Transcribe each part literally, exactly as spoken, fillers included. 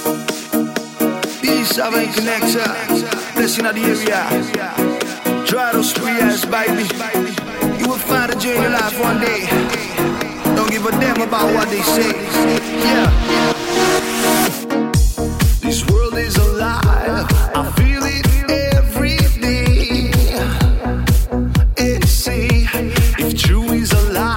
Seven connector, blessing of the area. Try those free ass, baby. You will find a joy in your life one day. Don't give a damn about what they say. Yeah. This world is alive. I feel it every day. And say, if true is alive.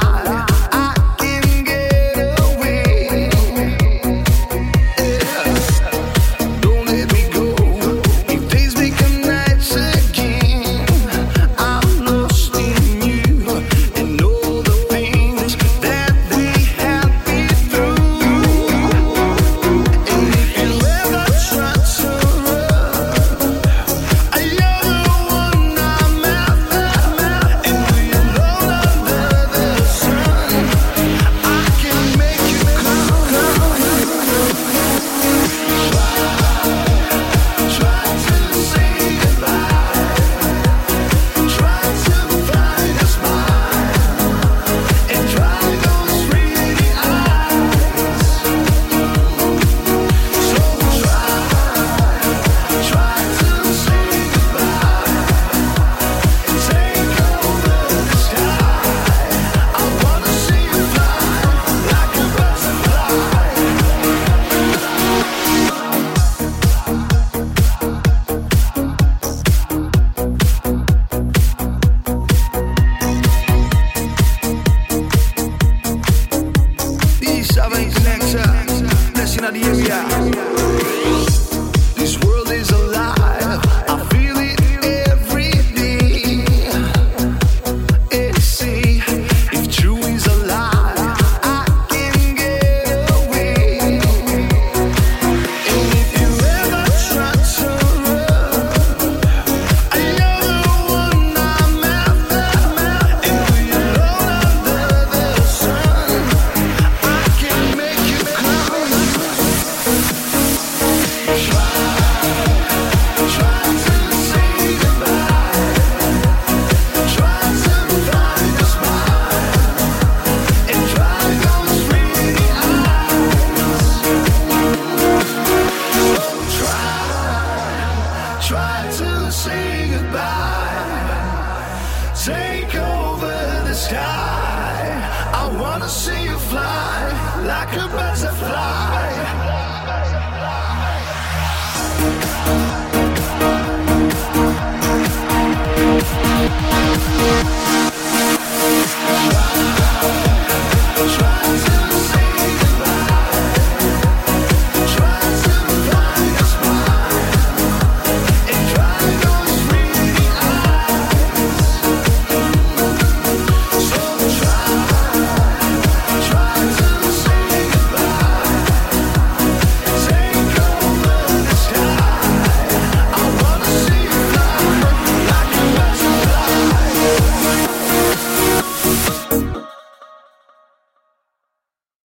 Seven connector, blessing of the area.